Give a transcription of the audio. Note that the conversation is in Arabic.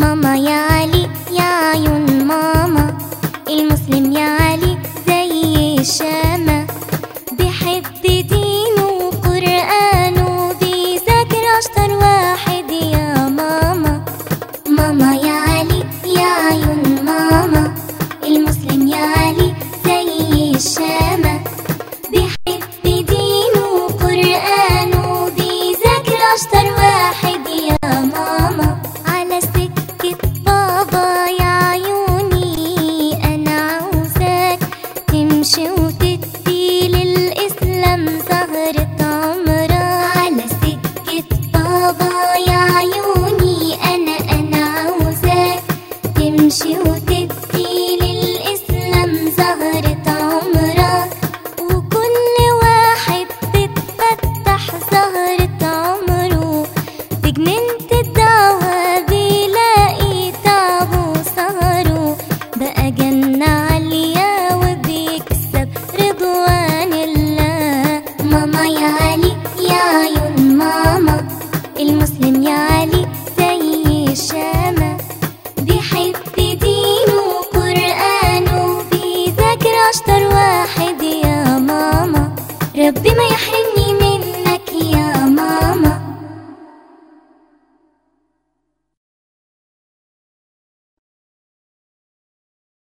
ماما يا علي يا عيون ماما، المسلم يا علي زي الشامة، بيحب دينه وقرآنه، بيذاكر أشطر واحد يا ماما. ماما يا علي يا عيون ماما، المسلم يا علي زي الشامة، بيحب دينه وقرآنه، بيذاكر أشطر واحد يا ماما. على سكة بابا يا عيوني أنا عاوزاك تمشي وتدي للإسلام زهرة عمرك. على سكة بابا يا عيوني أنا عاوزاك تمشي وتدي للإسلام زهرة عمرك، وكل واحد بتفتح زهرة عمره في جنينة الدعوة، بيلاقي تعبه وسهره بقى جنة عالية، وبيكسب رضوان الله. ماما يا علي يا عيون ماما، المسلم يا علي زي الشامة، بيحب دينه وقرآنه، بيذاكر أشطر واحد يا ماما. ربي ما يحرمني